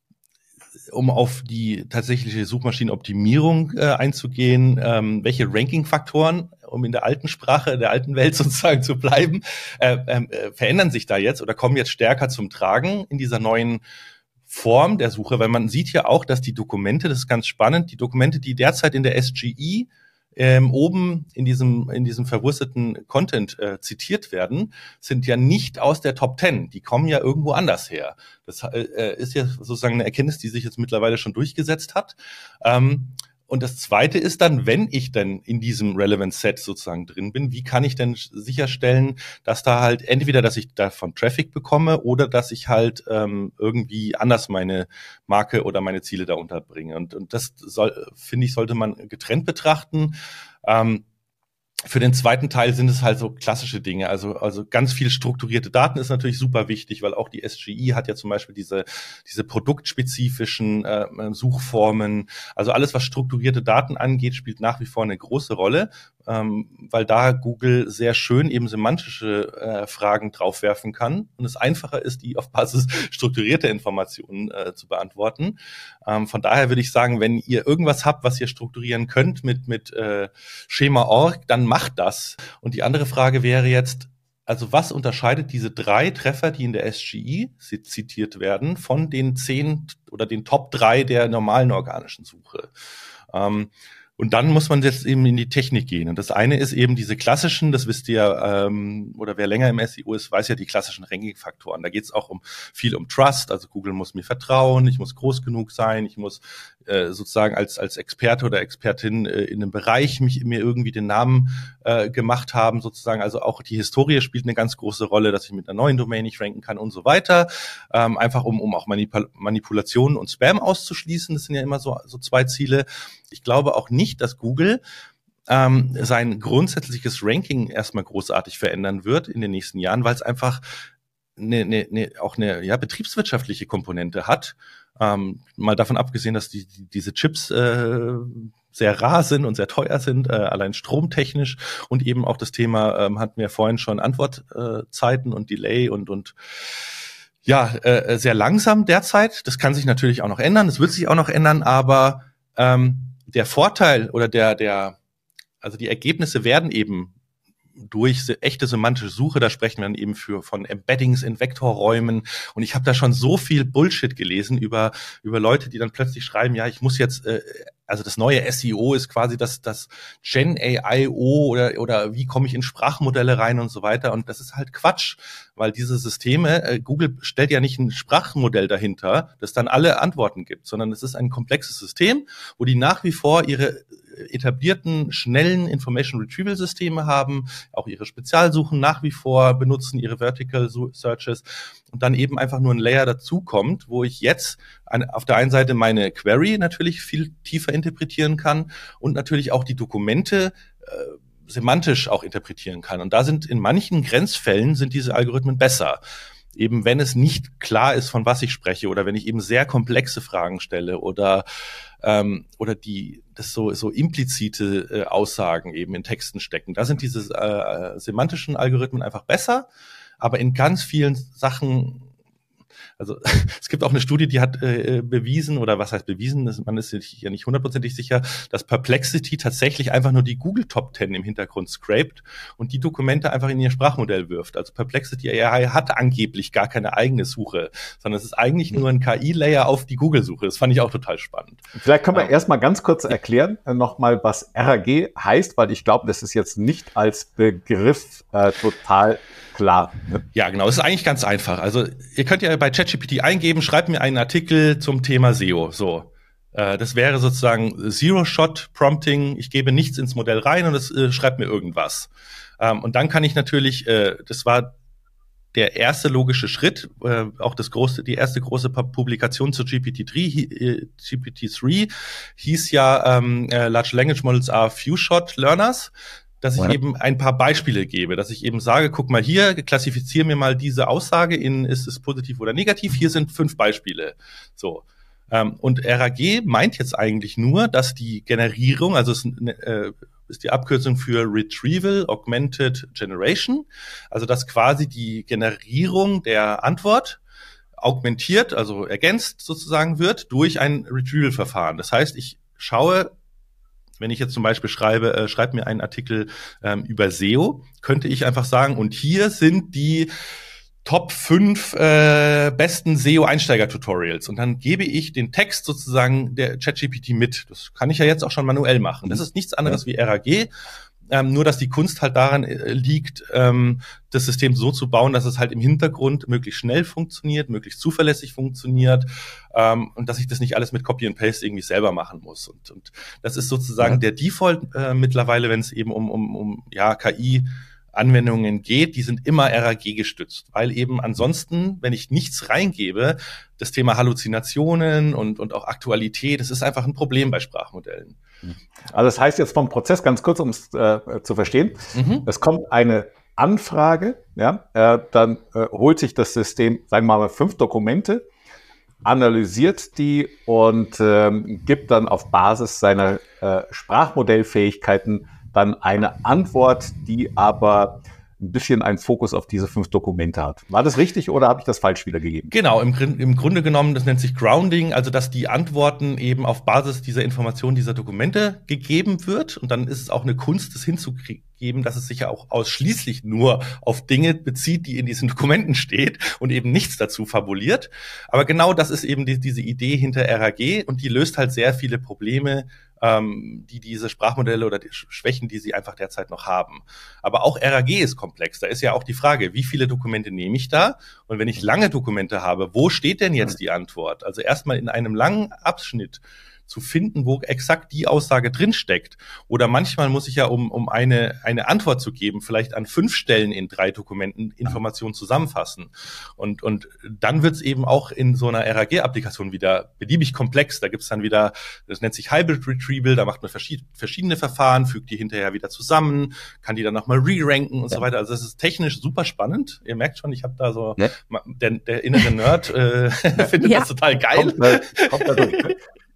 Speaker 1: um auf die tatsächliche Suchmaschinenoptimierung äh, einzugehen, ähm, welche Ranking-Faktoren, um in der alten Sprache, der alten Welt sozusagen zu bleiben, äh, äh, verändern sich da jetzt oder kommen jetzt stärker zum Tragen in dieser neuen Form der Suche? Weil man sieht ja auch, dass die Dokumente, das ist ganz spannend, die Dokumente, die derzeit in der S G I Ähm, oben in diesem in diesem verwursteten Content äh, zitiert werden, sind ja nicht aus der Top Ten. Die kommen ja irgendwo anders her. Das äh, ist ja sozusagen eine Erkenntnis, die sich jetzt mittlerweile schon durchgesetzt hat. Ähm, und das Zweite ist dann, wenn ich dann in diesem Relevant Set sozusagen drin bin, wie kann ich denn sicherstellen, dass da halt entweder, dass ich davon Traffic bekomme oder dass ich halt ähm, irgendwie anders meine Marke oder meine Ziele da unterbringe. Und, und das soll, finde ich, sollte man getrennt betrachten. Ähm, Für den zweiten Teil sind es halt so klassische Dinge. Also, also ganz viel strukturierte Daten ist natürlich super wichtig, weil auch die S G I hat ja zum Beispiel diese, diese produktspezifischen äh, Suchformen. Also alles, was strukturierte Daten angeht, spielt nach wie vor eine große Rolle, ähm, weil da Google sehr schön eben semantische äh, Fragen draufwerfen kann und es einfacher ist, die auf Basis strukturierter Informationen äh, zu beantworten. Ähm, von daher würde ich sagen, wenn ihr irgendwas habt, was ihr strukturieren könnt mit, mit äh, Schema Punkt org, dann macht das. Und die andere Frage wäre jetzt, also was unterscheidet diese drei Treffer, die in der S G I zitiert werden, von den zehn oder den Top drei der normalen organischen Suche? Ähm, Und dann muss man jetzt eben in die Technik gehen. Und das eine ist eben diese klassischen, das wisst ihr, ähm, oder wer länger im S E O ist, weiß ja die klassischen Ranking-Faktoren. Da geht es auch um viel um Trust. Also Google muss mir vertrauen, ich muss groß genug sein, ich muss äh, sozusagen als als Experte oder Expertin äh, in einem Bereich mich mir irgendwie den Namen äh, gemacht haben, sozusagen. Also auch die Historie spielt eine ganz große Rolle, dass ich mit einer neuen Domain nicht ranken kann und so weiter. Ähm, einfach um um auch Manipul- Manipulationen und Spam auszuschließen. Das sind ja immer so so zwei Ziele. Ich glaube auch nicht, dass Google ähm, sein grundsätzliches Ranking erstmal großartig verändern wird in den nächsten Jahren, weil es einfach eine, eine, eine, auch eine ja, betriebswirtschaftliche Komponente hat. Ähm, mal davon abgesehen, dass die, die, diese Chips äh, sehr rar sind und sehr teuer sind, äh, allein stromtechnisch, und eben auch das Thema, ähm, hatten wir vorhin schon, Antwortzeiten äh, und Delay und und ja, äh, sehr langsam derzeit. Das kann sich natürlich auch noch ändern, das wird sich auch noch ändern, aber ähm, der Vorteil oder der, der, also die Ergebnisse werden eben durch echte semantische Suche, da sprechen wir dann eben für von Embeddings in Vektorräumen, und ich habe da schon so viel Bullshit gelesen über über Leute, die dann plötzlich schreiben, ja, ich muss jetzt, äh, also das neue S E O ist quasi das das Gen A I O oder oder wie komme ich in Sprachmodelle rein und so weiter, und das ist halt Quatsch, weil diese Systeme, äh, Google stellt ja nicht ein Sprachmodell dahinter, das dann alle Antworten gibt, sondern es ist ein komplexes System, wo die nach wie vor ihre etablierten, schnellen Information-Retrieval-Systeme haben, auch ihre Spezialsuchen nach wie vor benutzen, ihre Vertical Searches, und dann eben einfach nur ein Layer dazukommt, wo ich jetzt an, auf der einen Seite meine Query natürlich viel tiefer interpretieren kann und natürlich auch die Dokumente äh, semantisch auch interpretieren kann. Und da sind in manchen Grenzfällen sind diese Algorithmen besser. Eben wenn es nicht klar ist, von was ich spreche, oder wenn ich eben sehr komplexe Fragen stelle oder ähm, oder die das so so implizite äh, Aussagen eben in Texten stecken. Da sind diese äh, semantischen Algorithmen einfach besser, aber in ganz vielen Sachen, also es gibt auch eine Studie, die hat äh, bewiesen, oder was heißt bewiesen, das, man ist sich ja nicht hundertprozentig sicher, dass Perplexity tatsächlich einfach nur die Google Top Ten im Hintergrund scrapt und die Dokumente einfach in ihr Sprachmodell wirft. Also Perplexity A I hat angeblich gar keine eigene Suche, sondern es ist eigentlich nur ein K I-Layer auf die Google-Suche. Das fand ich auch total spannend.
Speaker 4: Vielleicht können wir
Speaker 1: ähm,
Speaker 4: erstmal ganz kurz erklären, äh, nochmal, was R A G heißt, weil ich glaube, das ist jetzt nicht als Begriff äh, total klar. Ne?
Speaker 1: Ja, genau. Es ist eigentlich ganz einfach. Also ihr könnt ja bei ChatGPT eingeben, schreibt mir einen Artikel zum Thema S E O. So, äh, das wäre sozusagen Zero-Shot-Prompting. Ich gebe nichts ins Modell rein und es äh, schreibt mir irgendwas. Ähm, und dann kann ich natürlich, äh, das war der erste logische Schritt, äh, auch das große, die erste große Publikation zu G P T drei, äh, G P T drei hieß ja ähm, äh, Large Language Models are Few-Shot Learners, dass ich ja. eben ein paar Beispiele gebe, dass ich eben sage, guck mal hier, klassifiziere mir mal diese Aussage in, ist es positiv oder negativ, hier sind fünf Beispiele. So. Ähm, und R A G meint jetzt eigentlich nur, dass die Generierung, also es äh, ist die Abkürzung für Retrieval Augmented Generation, also dass quasi die Generierung der Antwort augmentiert, also ergänzt sozusagen wird durch ein Retrieval-Verfahren. Das heißt, ich schaue, wenn ich jetzt zum Beispiel schreibe, äh, schreib mir einen Artikel ähm, über S E O, könnte ich einfach sagen, und hier sind die Top fünf äh, besten S E O-Einsteiger-Tutorials. Und dann gebe ich den Text sozusagen der ChatGPT mit. Das kann ich ja jetzt auch schon manuell machen. Das ist nichts anderes wie R A G. Ähm, nur, dass die Kunst halt daran äh, liegt, ähm, das System so zu bauen, dass es halt im Hintergrund möglichst schnell funktioniert, möglichst zuverlässig funktioniert, ähm, und dass ich das nicht alles mit Copy and Paste irgendwie selber machen muss. Und, und das ist sozusagen ja. der Default äh, mittlerweile, wenn es eben um, um, um ja, K I Anwendungen geht, die sind immer R A G gestützt, weil eben ansonsten, wenn ich nichts reingebe, das Thema Halluzinationen und, und auch Aktualität, das ist einfach ein Problem bei Sprachmodellen.
Speaker 4: Also das heißt jetzt vom Prozess ganz kurz, um es äh, zu verstehen, mhm. es kommt eine Anfrage, ja, äh, dann äh, holt sich das System, sagen wir mal, fünf Dokumente, analysiert die und ähm, gibt dann auf Basis seiner äh, Sprachmodellfähigkeiten dann eine Antwort, die aber ein bisschen einen Fokus auf diese fünf Dokumente hat. War das richtig oder habe ich das falsch wiedergegeben?
Speaker 1: Genau, im, im Grunde genommen, das nennt sich Grounding, also dass die Antworten eben auf Basis dieser Informationen, dieser Dokumente gegeben wird. Und dann ist es auch eine Kunst, das hinzukriegen, geben, dass es sich ja auch ausschließlich nur auf Dinge bezieht, die in diesen Dokumenten steht und eben nichts dazu fabuliert. Aber genau das ist eben die, diese Idee hinter R A G und die löst halt sehr viele Probleme, ähm, die diese Sprachmodelle oder die Schwächen, die sie einfach derzeit noch haben. Aber auch R A G ist komplex. Da ist ja auch die Frage, wie viele Dokumente nehme ich da? Und wenn ich lange Dokumente habe, wo steht denn jetzt die Antwort? Also erstmal in einem langen Abschnitt zu finden, wo exakt die Aussage drinsteckt. Oder manchmal muss ich ja, um, um eine, eine Antwort zu geben, vielleicht an fünf Stellen in drei Dokumenten Informationen zusammenfassen. Und, und dann wird es eben auch in so einer R A G-Applikation wieder beliebig komplex. Da gibt es dann wieder, das nennt sich Hybrid Retrieval, da macht man verschied- verschiedene Verfahren, fügt die hinterher wieder zusammen, kann die dann nochmal re-ranken und ja. so weiter. Also das ist technisch super spannend. Ihr merkt schon, ich habe da so, ja. der, der innere Nerd äh, findet ja. das total geil.
Speaker 4: Kommt, äh, kommt da durch.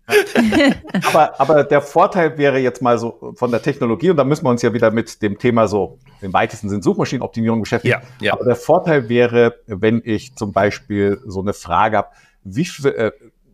Speaker 4: aber, aber der Vorteil wäre jetzt mal so von der Technologie, und da müssen wir uns ja wieder mit dem Thema so im weitesten Sinn Suchmaschinenoptimierung beschäftigen. Ja, ja. Aber der Vorteil wäre, wenn ich zum Beispiel so eine Frage habe, wie viel, äh,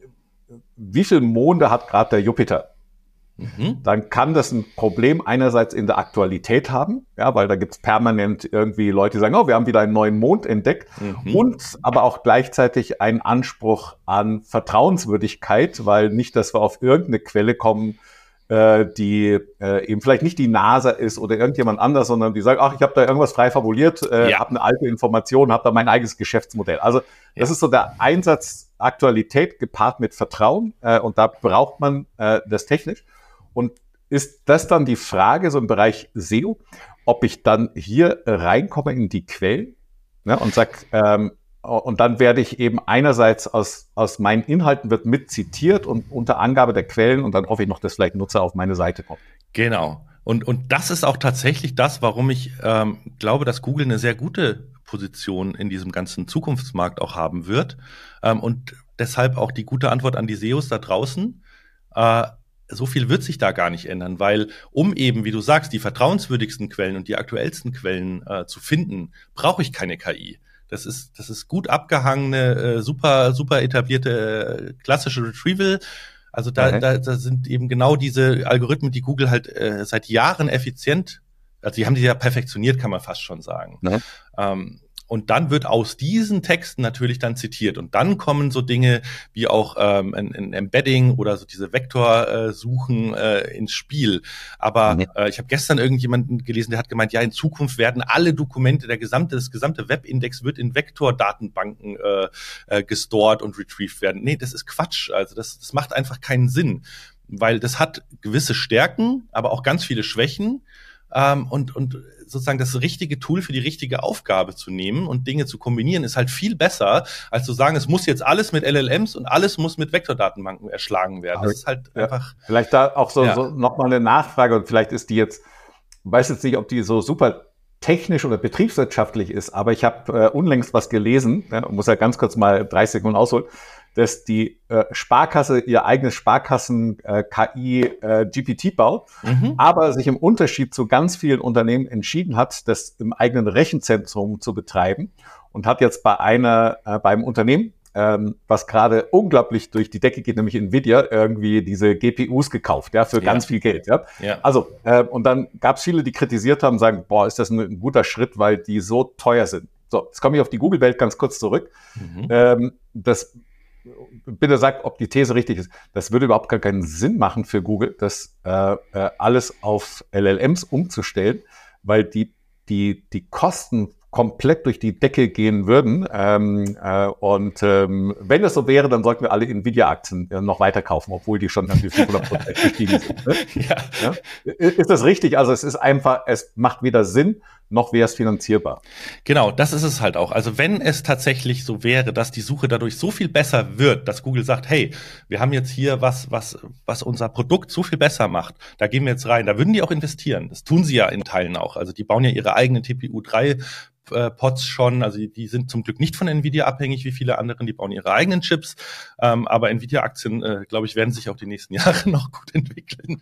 Speaker 4: wie viel Monde hat gerade der Jupiter? Mhm. Dann kann das ein Problem einerseits in der Aktualität haben, ja, weil da gibt's permanent irgendwie Leute, die sagen, oh, wir haben wieder einen neuen Mond entdeckt, mhm. und aber auch gleichzeitig einen Anspruch an Vertrauenswürdigkeit, weil nicht, dass wir auf irgendeine Quelle kommen, äh, die äh, eben vielleicht nicht die NASA ist oder irgendjemand anders, sondern die sagen, ach, ich habe da irgendwas frei fabuliert, äh, ja. habe eine alte Information, habe da mein eigenes Geschäftsmodell. Also das ja. ist so der Einsatz Aktualität gepaart mit Vertrauen, äh, und da braucht man äh, das technisch. Und ist das dann die Frage, so im Bereich S E O, ob ich dann hier reinkomme in die Quellen, ne, und sag, ähm, und dann werde ich eben einerseits aus, aus meinen Inhalten wird mit zitiert und unter Angabe der Quellen, und dann hoffe ich noch, dass vielleicht Nutzer auf meine Seite kommen.
Speaker 1: Genau. Und, und das ist auch tatsächlich das, warum ich ähm, glaube, dass Google eine sehr gute Position in diesem ganzen Zukunftsmarkt auch haben wird. Ähm, und deshalb auch die gute Antwort an die S E Os da draußen. Äh, So viel wird sich da gar nicht ändern, weil um eben, wie du sagst, die vertrauenswürdigsten Quellen und die aktuellsten Quellen äh, zu finden, brauche ich keine K I. Das ist, das ist gut abgehangene, äh, super, super etablierte äh, klassische Retrieval. Also da, okay. da, da sind eben genau diese Algorithmen, die Google halt äh, seit Jahren effizient, also die haben die ja perfektioniert, kann man fast schon sagen. Okay. Ähm, Und dann wird aus diesen Texten natürlich dann zitiert. Und dann kommen so Dinge wie auch ähm, ein, ein Embedding oder so diese Vektorsuchen äh, äh, ins Spiel. Aber mhm. äh, ich habe gestern irgendjemanden gelesen, der hat gemeint, ja, in Zukunft werden alle Dokumente, der gesamte, das gesamte Webindex wird in Vektordatenbanken äh, äh, gestored und retrieved werden. Nee, das ist Quatsch. Also das, das macht einfach keinen Sinn. Weil das hat gewisse Stärken, aber auch ganz viele Schwächen. Ähm, und, und sozusagen das richtige Tool für die richtige Aufgabe zu nehmen und Dinge zu kombinieren, ist halt viel besser, als zu sagen, es muss jetzt alles mit L L Ms und alles muss mit Vektordatenbanken erschlagen werden. Das ist halt ja, einfach...
Speaker 4: Vielleicht da auch so, ja. so nochmal eine Nachfrage, und vielleicht ist die jetzt, ich weiß jetzt nicht, ob die so super technisch oder betriebswirtschaftlich ist, aber ich habe äh, unlängst was gelesen, ja, muss ja ganz kurz mal dreißig Sekunden ausholen, dass die äh, Sparkasse ihr eigenes Sparkassen-K I-G P T baut, mhm. aber sich im Unterschied zu ganz vielen Unternehmen entschieden hat, das im eigenen Rechenzentrum zu betreiben, und hat jetzt bei einer, äh, beim Unternehmen, ähm, was gerade unglaublich durch die Decke geht, nämlich Nvidia, irgendwie diese G P Us gekauft, ja, für ja. ganz viel Geld, ja. ja. Also, äh, und dann gab es viele, die kritisiert haben, sagen, boah, ist das ein, ein guter Schritt, weil die so teuer sind. So, jetzt komme ich auf die Google-Welt ganz kurz zurück. Mhm. Ähm, das Bitte sagt, ob die These richtig ist. Das würde überhaupt gar keinen Sinn machen für Google, das äh, äh, alles auf L L Ms umzustellen, weil die, die, die Kosten komplett durch die Decke gehen würden. Ähm, äh, und ähm, wenn das so wäre, dann sollten wir alle Nvidia-Aktien äh, noch weiter kaufen, obwohl die schon an die fünfhundert Prozent gestiegen sind. Ne? Ja. Ja? Ist das richtig? Also es ist einfach, es macht weder Sinn, noch wäre es finanzierbar.
Speaker 1: Genau, das ist es halt auch. Also wenn es tatsächlich so wäre, dass die Suche dadurch so viel besser wird, dass Google sagt, hey, wir haben jetzt hier was, was, was unser Produkt so viel besser macht, da gehen wir jetzt rein, da würden die auch investieren. Das tun sie ja in Teilen auch. Also die bauen ja ihre eigenen T P U drei äh, Pods schon, also die, die sind zum Glück nicht von Nvidia abhängig wie viele anderen, die bauen ihre eigenen Chips, ähm, aber Nvidia-Aktien, äh, glaube ich, werden sich auch die nächsten Jahre noch gut entwickeln.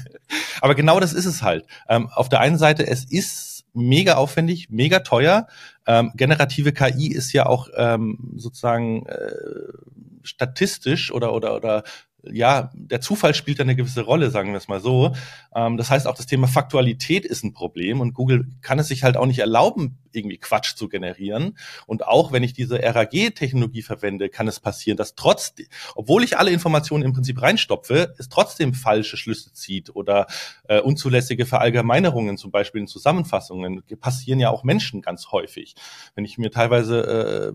Speaker 1: Aber genau das ist es halt. Ähm, auf der einen Seite, es ist mega aufwendig, mega teuer. Ähm, generative K I ist ja auch ähm, sozusagen äh, statistisch oder oder oder ja, der Zufall spielt eine gewisse Rolle, sagen wir es mal so. Ähm, das heißt, auch das Thema Faktualität ist ein Problem und Google kann es sich halt auch nicht erlauben, irgendwie Quatsch zu generieren. Und auch wenn ich diese R A G-Technologie verwende, kann es passieren, dass trotz, obwohl ich alle Informationen im Prinzip reinstopfe, es trotzdem falsche Schlüsse zieht oder äh, unzulässige Verallgemeinerungen, zum Beispiel in Zusammenfassungen, passieren ja auch Menschen ganz häufig. Wenn ich mir teilweise äh,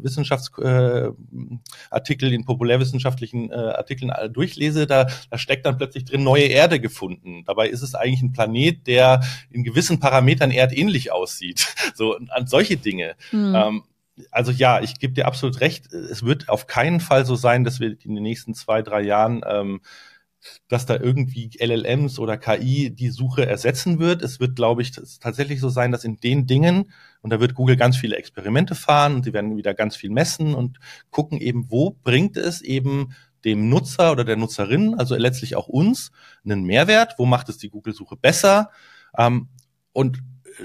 Speaker 1: Wissenschaftsartikel äh, in populärwissenschaftlichen äh, Artikeln äh, durchlese, da, da steckt dann plötzlich drin neue Erde gefunden. Dabei ist es eigentlich ein Planet, der in gewissen Parametern erdähnlich aussieht. So an solche Dinge. Mhm. Ähm, also ja, ich gebe dir absolut recht. Es wird auf keinen Fall so sein, dass wir in den nächsten zwei, drei Jahren, ähm, dass da irgendwie L L Ms oder K I die Suche ersetzen wird. Es wird, glaube ich, tatsächlich so sein, dass in den Dingen, und da wird Google ganz viele Experimente fahren und die werden wieder ganz viel messen und gucken eben, wo bringt es eben dem Nutzer oder der Nutzerin, also letztlich auch uns, einen Mehrwert, wo macht es die Google-Suche besser, ähm, und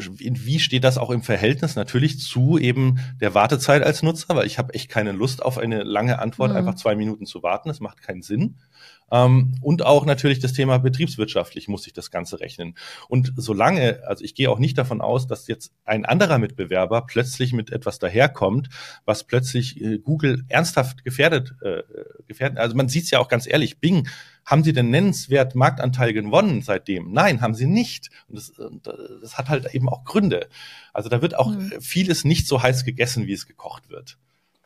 Speaker 1: wie steht das auch im Verhältnis natürlich zu eben der Wartezeit als Nutzer, weil ich habe echt keine Lust auf eine lange Antwort, mhm. einfach zwei Minuten zu warten, das macht keinen Sinn. Ähm, und auch natürlich das Thema betriebswirtschaftlich muss sich das Ganze rechnen. Und solange, also ich gehe auch nicht davon aus, dass jetzt ein anderer Mitbewerber plötzlich mit etwas daherkommt, was plötzlich äh, Google ernsthaft gefährdet, äh, gefährdet. Also man sieht es ja auch ganz ehrlich, Bing, haben sie denn nennenswert Marktanteil gewonnen seitdem? Nein, haben sie nicht. Und das, das hat halt eben auch Gründe. Also da wird auch mhm. vieles nicht so heiß gegessen, wie es gekocht wird.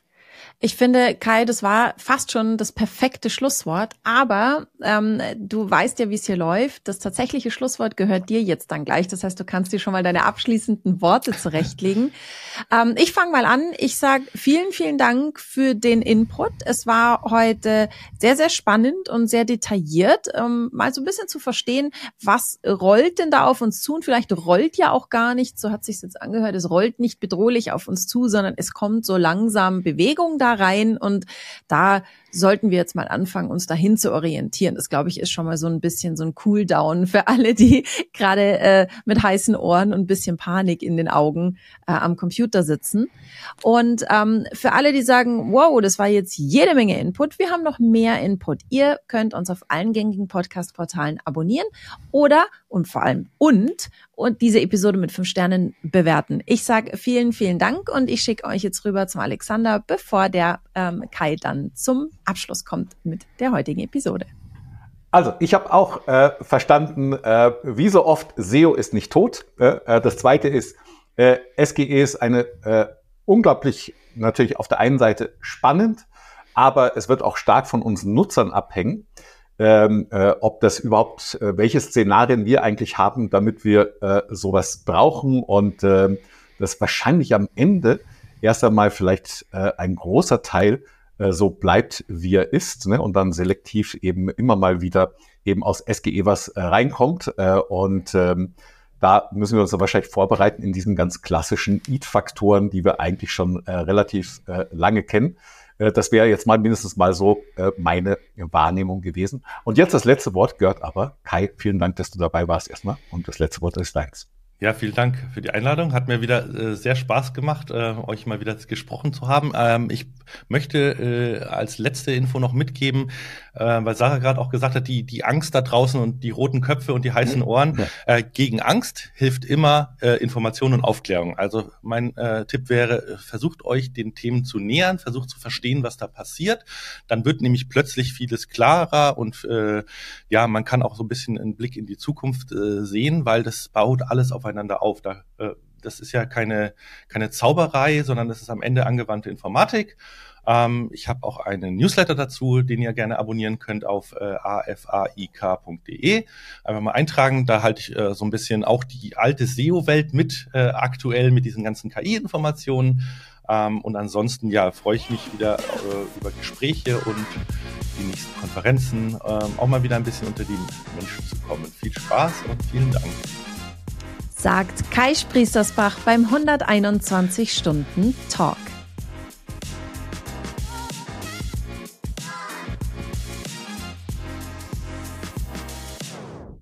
Speaker 3: Ich finde, Kai, das war fast schon das perfekte Schlusswort, aber ähm, du weißt ja, wie es hier läuft. Das tatsächliche Schlusswort gehört dir jetzt dann gleich. Das heißt, du kannst dir schon mal deine abschließenden Worte zurechtlegen. ähm, ich fange mal an. Ich sage vielen, vielen Dank für den Input. Es war heute sehr, sehr spannend und sehr detailliert, ähm, mal so ein bisschen zu verstehen, was rollt denn da auf uns zu? Und vielleicht rollt ja auch gar nicht, so hat sich's jetzt angehört, es rollt nicht bedrohlich auf uns zu, sondern es kommt so langsam Bewegung da rein und da sollten wir jetzt mal anfangen, uns dahin zu orientieren. Das, glaube ich, ist schon mal so ein bisschen so ein Cooldown für alle, die gerade äh, mit heißen Ohren und ein bisschen Panik in den Augen äh, am Computer sitzen. Und ähm, für alle, die sagen, wow, das war jetzt jede Menge Input, wir haben noch mehr Input. Ihr könnt uns auf allen gängigen Podcast-Portalen abonnieren oder und vor allem und und diese Episode mit fünf Sternen bewerten. Ich sage vielen, vielen Dank und ich schicke euch jetzt rüber zum Alexander, bevor der ähm, Kai dann zum Abschluss kommt mit der heutigen Episode.
Speaker 4: Also, ich habe auch äh, verstanden, äh, wie so oft, S E O ist nicht tot. Äh, das zweite ist, äh, S G E ist eine äh, unglaublich, natürlich auf der einen Seite spannend, aber es wird auch stark von uns Nutzern abhängen. Ähm, äh, ob das überhaupt, äh, welche Szenarien wir eigentlich haben, damit wir äh, sowas brauchen und äh, das wahrscheinlich am Ende erst einmal vielleicht äh, ein großer Teil äh, so bleibt, wie er ist, ne? Und dann selektiv eben immer mal wieder eben aus S G E was äh, reinkommt äh, und ähm, da müssen wir uns dann wahrscheinlich vorbereiten in diesen ganz klassischen E A T-Faktoren, die wir eigentlich schon äh, relativ äh, lange kennen. Das wäre jetzt mal mindestens mal so äh, meine Wahrnehmung gewesen. Und jetzt das letzte Wort gehört aber Kai. Vielen Dank, dass du dabei warst erstmal. Und das letzte Wort ist deins.
Speaker 1: Ja, vielen Dank für die Einladung. Hat mir wieder äh, sehr Spaß gemacht, äh, euch mal wieder gesprochen zu haben. Ähm, ich möchte äh, als letzte Info noch mitgeben, äh, weil Sarah gerade auch gesagt hat, die die Angst da draußen und die roten Köpfe und die heißen Ohren. Ja. Äh, gegen Angst hilft immer äh, Information und Aufklärung. Also mein äh, Tipp wäre, versucht euch den Themen zu nähern, versucht zu verstehen, was da passiert. Dann wird nämlich plötzlich vieles klarer und äh, ja, man kann auch so ein bisschen einen Blick in die Zukunft äh, sehen, weil das baut alles aufeinander auf. Da, äh, das ist ja keine, keine Zauberei, sondern das ist am Ende angewandte Informatik. Ähm, ich habe auch einen Newsletter dazu, den ihr gerne abonnieren könnt auf äh, a f a i k punkt d e. Einfach mal eintragen, da halte ich äh, so ein bisschen auch die alte S E O-Welt mit, äh, aktuell mit diesen ganzen K I-Informationen. Ähm, und ansonsten, ja, freue ich mich wieder äh, über Gespräche und die nächsten Konferenzen, ähm, auch mal wieder ein bisschen unter die Menschen zu kommen. Viel Spaß und vielen Dank.
Speaker 3: Sagt Kai Spriestersbach beim hunderteinundzwanzig Stunden Talk.